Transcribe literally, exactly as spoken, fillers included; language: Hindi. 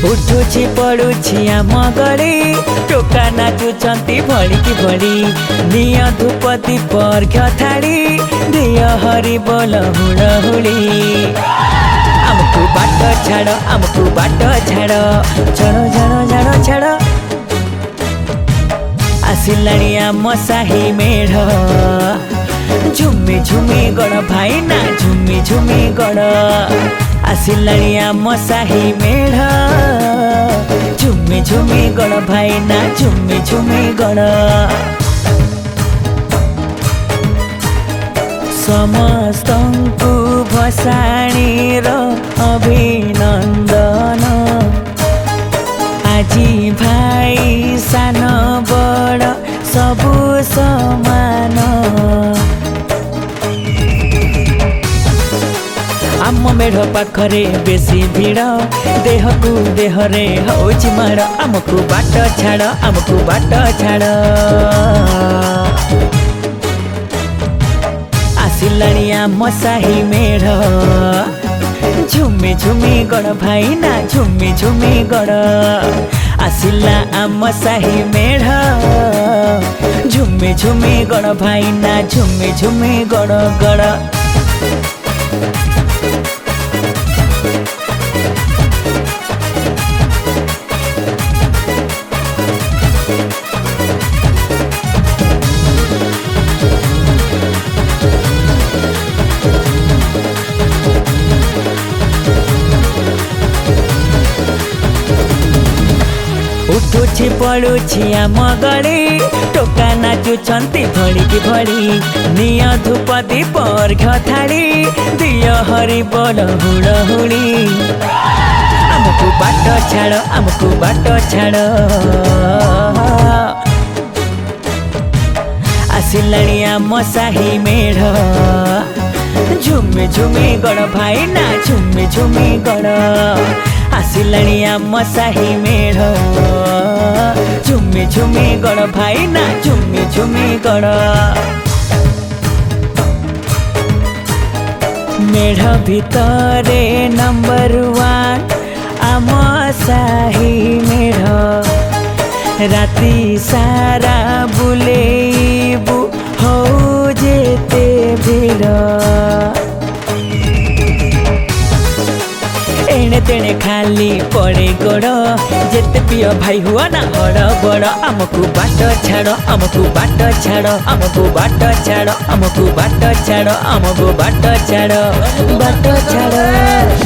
उठुछि पड़ुछि आम गली टोका नाचुचंती भड़ी की भड़ी निय धूप दीप अर्घ्य थाली दिय हरि बोल हुड़हुड़ी आमको बाट छाड़ आमको बाट छाड़ छाड़ छाड़ छाड़ छाड़ आसिलाणी आम साही मेढ़ झुमी झुमी गण भाई ना झुमी झुमी गण आसिलाणी आम साही मेढ़ झुमी झुमी गण भाई ना झुमी झुमी गण समस्तंकु भसाणीर अभिनंदन आजी भाई सान बड़ सबु समान आम मेढ़ पाखरे बेसी भीड़ देह को देह रे होची माड़ आमको बाट छाड़ आमको बाट छाड़ आसिलाणी आम साही मेढ़ झुमी झुमी गण भाई ना झुमी झुमी गण आसिला आम साही मेढ़ झुमी झुमी गण भाई ना झुमी झुमी गण गण उठुछि पड़ुछि आम गली टोका नाचुचंती भड़ी की भड़ी निय धूप दीप अर्घ्य थाली दिय हरि बोल हुड़हुड़ी आमको बाट छाड़ आमको बाट छाड़ आसिलाणी आम साही मेढ़ झुमी झुमी गण भाई ना झुमी झुमी गण आसिलाणी आम साही मेढ़ झुमी झुमी गण भाई ना झुमी झुमी गण मेढ़ भितरे नंबर वन आम साही मेढ़ राति सारा बुलेबु हो जेते भीड़ एणे तेणे खाली पड़े गोड़ जेते पिय भाई हुआ ना हड़ बड़ आमको बाट छाड़ आमको बाट छाड़ आमको बाट छाड़ आमको बाट छाड़ आमको बाट छाड़ बाट छाड़।